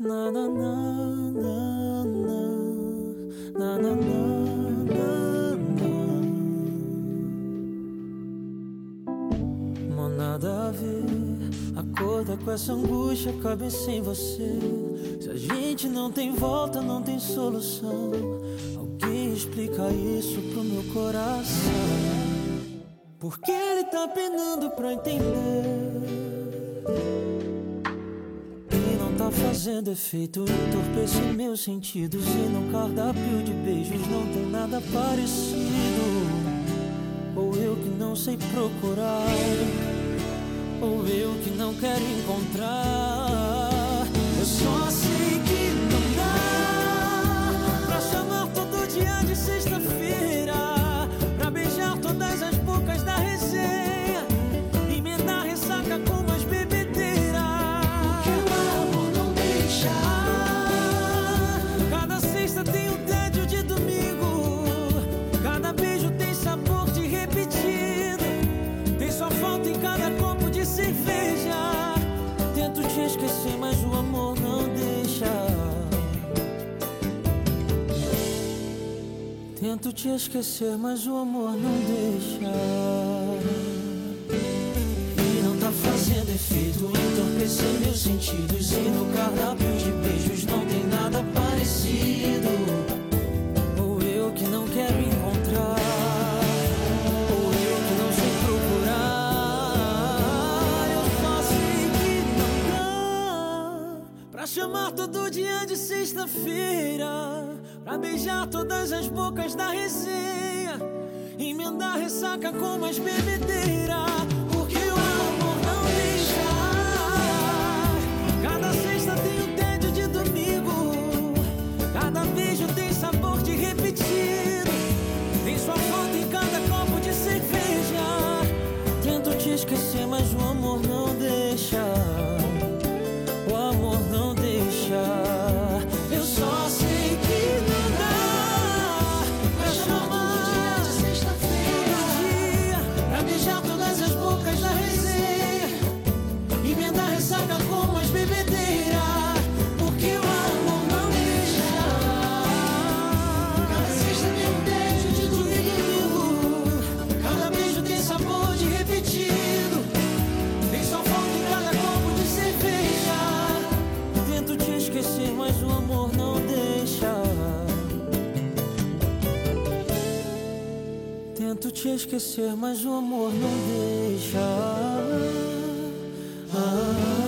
Na na na na na na na na na. Mó nada a ver, acorda com essa angústia, cabe sem você. Se a gente não tem volta, não tem solução. Alguém explica isso pro meu coração. Porque ele tá penando pra entender. Tá fazendo efeito, entorpecer meus sentidos. E no cardápio de beijos não tem nada parecido. Ou eu que não sei procurar, ou eu que não quero encontrar. Eu só sei que não dá pra chamar todo dia de sexta-feira, pra beijar todas as bocas da resenha, emendar ressaca com umas bebedeiras. Cada sexta tem um tédio de domingo, cada beijo tem sabor de repetido, tem sua falta em cada copo de cerveja. Tento te esquecer, mas o amor não deixa. Tento te esquecer, mas o amor não deixa. E não tá fazendo efeito, entorpecer meus sentidos. E no cardápio de beijos não tem nada parecido. Ou eu que não quero encontrar, ou eu que não sei procurar. Eu só sei que não dá pra chamar todo dia de sexta-feira, pra beijar todas as bocas da resenha, emendar ressaca com mais bebedeira. Porque o amor não deixa. Cada sexta tem um tédio de domingo, cada beijo tem sabor de repetido, tem sua falta em cada copo de cerveja. Tento te esquecer, mas o amor não deixa. O amor não deixa. Eu só sei que não dá pra chamar de sexta-feira, pra beijar todas as bocas da resenha, emendar ressaca com umas bebedeiras. Porque o amor não deixa. Cada sexta tem um beijo de domingo, cada beijo tem sabor de repetido, tem só falta em cada copo de cerveja. Tento te esquecer, mas o amor não deixa. Tento te esquecer, mas o amor não deixa.